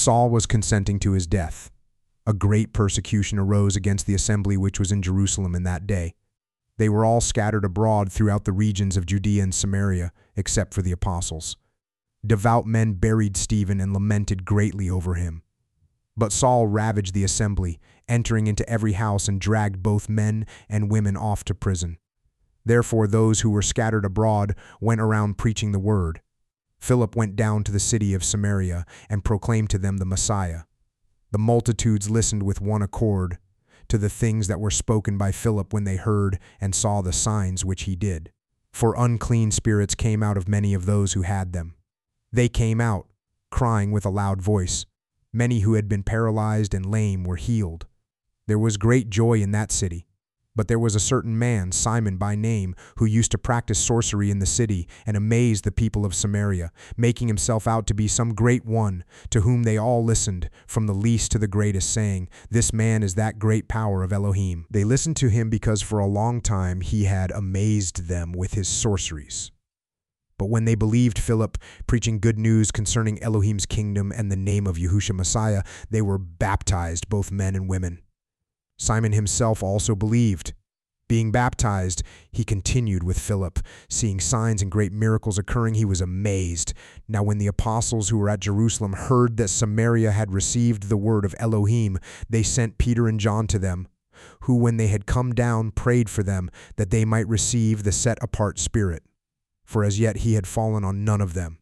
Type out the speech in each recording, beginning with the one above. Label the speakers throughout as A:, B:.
A: Saul was consenting to his death. A great persecution arose against the assembly which was in Jerusalem in that day. They were all scattered abroad throughout the regions of Judea and Samaria, except for the apostles. Devout men buried Stephen and lamented greatly over him. But Saul ravaged the assembly, entering into every house and dragged both men and women off to prison. Therefore those who were scattered abroad went around preaching the word. Philip went down to the city of Samaria and proclaimed to them the Messiah. The multitudes listened with one accord to the things that were spoken by Philip when they heard and saw the signs which he did. For unclean spirits came out of many of those who had them. They came out, crying with a loud voice. Many who had been paralyzed and lame were healed. There was great joy in that city. But there was a certain man, Simon by name, who used to practice sorcery in the city and amaze the people of Samaria, making himself out to be some great one, to whom they all listened, from the least to the greatest, saying, "This man is that great power of Elohim." They listened to him because for a long time he had amazed them with his sorceries. But when they believed Philip preaching good news concerning Elohim's kingdom and the name of Yahushua Messiah, they were baptized, both men and women. Simon himself also believed. Being baptized, he continued with Philip. Seeing signs and great miracles occurring, he was amazed. Now when the apostles who were at Jerusalem heard that Samaria had received the word of Elohim, they sent Peter and John to them, who when they had come down prayed for them, that they might receive the set-apart spirit. For as yet he had fallen on none of them.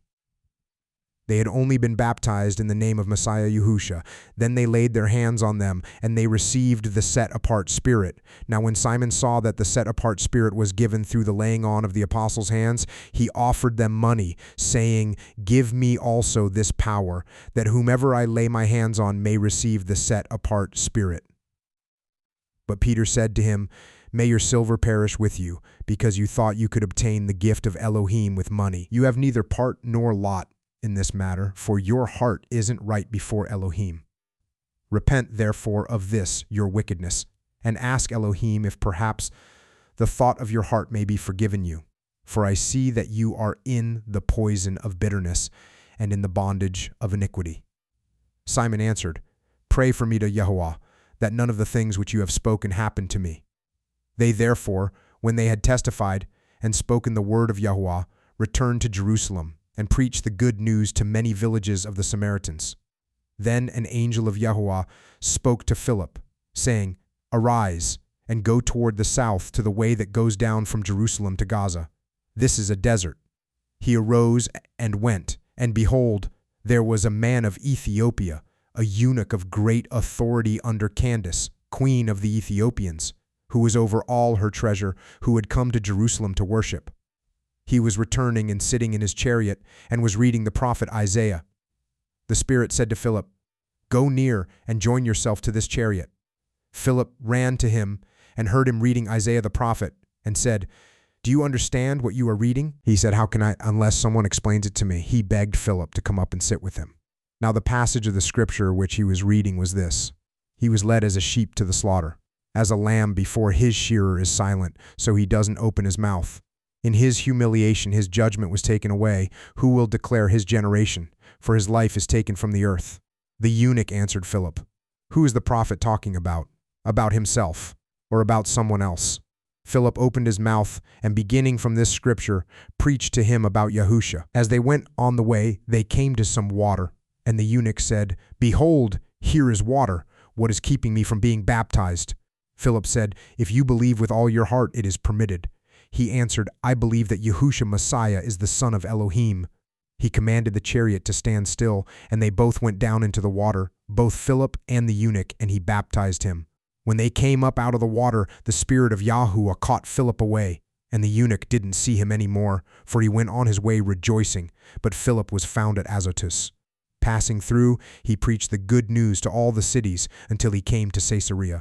A: They had only been baptized in the name of Messiah Yahushua. Then they laid their hands on them, and they received the set-apart spirit. Now when Simon saw that the set-apart spirit was given through the laying on of the apostles' hands, he offered them money, saying, "Give me also this power, that whomever I lay my hands on may receive the set-apart spirit." But Peter said to him, "May your silver perish with you, because you thought you could obtain the gift of Elohim with money. You have neither part nor lot in this matter, for your heart isn't right before Elohim. Repent therefore of this your wickedness, and ask Elohim if perhaps the thought of your heart may be forgiven you. For I see that you are in the poison of bitterness and in the bondage of iniquity." Simon answered, "Pray for me to Yahuwah, that none of the things which you have spoken happen to me." They therefore, when they had testified and spoken the word of Yahuwah, returned to Jerusalem and preached the good news to many villages of the Samaritans. Then an angel of Yahuwah spoke to Philip, saying, "Arise, and go toward the south to the way that goes down from Jerusalem to Gaza. This is a desert." He arose and went, and behold, there was a man of Ethiopia, a eunuch of great authority under Candace, queen of the Ethiopians, who was over all her treasure, who had come to Jerusalem to worship. He was returning and sitting in his chariot and was reading the prophet Isaiah. The Spirit said to Philip, "Go near and join yourself to this chariot." Philip ran to him and heard him reading Isaiah the prophet and said, "Do you understand what you are reading?" He said, "How can I, unless someone explains it to me?" He begged Philip to come up and sit with him. Now the passage of the scripture which he was reading was this: "He was led as a sheep to the slaughter. As a lamb before his shearer is silent, so he doesn't open his mouth. In his humiliation his judgment was taken away. Who will declare his generation? For his life is taken from the earth." The eunuch answered Philip, "Who is the prophet talking about? About himself, or about someone else?" Philip opened his mouth, and beginning from this scripture, preached to him about Yahushua. As they went on the way, they came to some water, and the eunuch said, "Behold, here is water. What is keeping me from being baptized?" Philip said, "If you believe with all your heart, it is permitted." He answered, "I believe that Yahushua Messiah is the Son of Elohim." He commanded the chariot to stand still, and they both went down into the water, both Philip and the eunuch, and he baptized him. When they came up out of the water, the Spirit of Yahuwah caught Philip away, and the eunuch didn't see him any more, for he went on his way rejoicing, but Philip was found at Azotus. Passing through, he preached the good news to all the cities until he came to Caesarea.